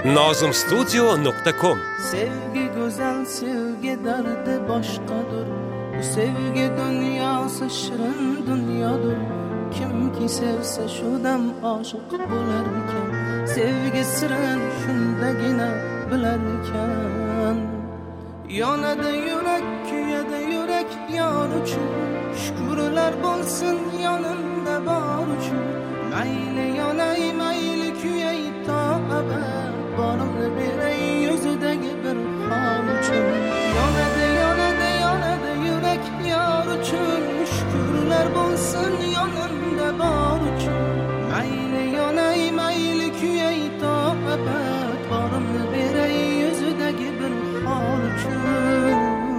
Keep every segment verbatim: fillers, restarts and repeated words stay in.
nozim studio nuqta com. Sevgi go'zal, sevgi dardi boshqadir. Bu sevgi dunyosi shirin dunyodir. Kimki sevsa shu dam oshiq bo'lar ekan. Sevgi sirin shundagina bilar ekan. Yonadi yurak, kuyadi yurak yor uchun. Shukrlar bo'lsin yonimda bor uchun. Mayli yonay, mayli kuyay to abad. Borimni beray yuzidagi bir hol uchun. Yonadi, yonadi, yonadi yurak yor uchun. Shukrlar bo'lsin yonimda bor uchun. Mayli yonay, mayli kuyay to abad. Borimni beray yuzidagi bir hol uchun.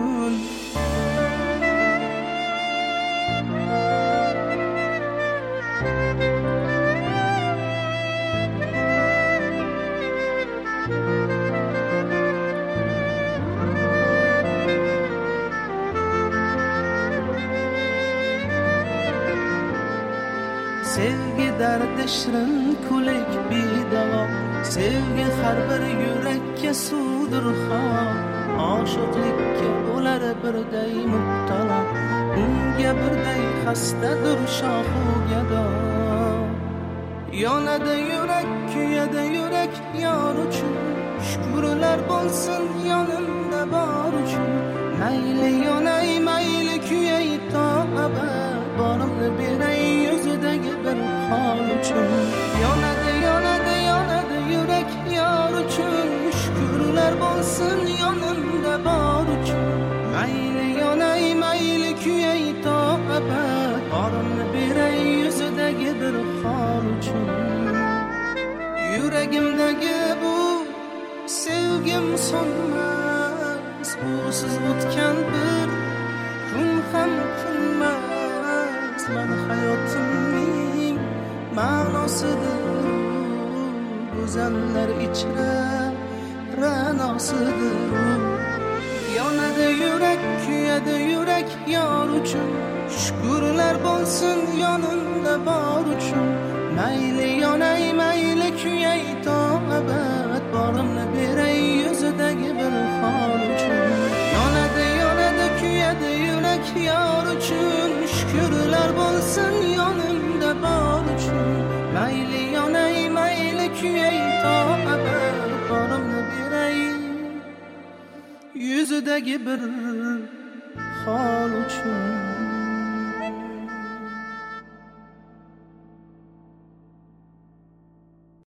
Sevgi dardi shirin kulik bidavo. Sevgi har bir yurakka suvdir xor. Oshiqlikka ular birday mubtalo. Unga birday xastadir shohu gado. Yonadi yurak, kuyadi yurak yor uchun. Shukrlar bo'lsin yonimda bor uchun. Mayli yonay, mayli kuyay to abad. Borimni beray yuzidagi bir hol uchun. Yonadi, yonadi, yonadi yurak yor uchun. Shukrlar bo'lsin yonimda bor uchun. Mayli yonay, mayli kuyay to abad. Borimni beray yuzidagi bir hol uchun. Yuragimdagi bu sevgim so'nmas. Usiz o'tgan bir kun ham kunmas. Mani hayotimning ma'nosidir. Go'zallar ichra ra'nosidir. Yonadi yurak, kuyadi yurak yor uchun. Shukrlar bo'lsin yonimda bor uchun. Mayli yonay, mayli kuyay to abad. Borimni beray yuzidagi bir hol uchun. Yonadi, yonadi, kuyadi yurak yor uchun. Shukrlar bo'lsin yonimda bor uchun. Mayli yonay, mayli kuyay to abad. Borimni beray yuzidagi bir hol uchun.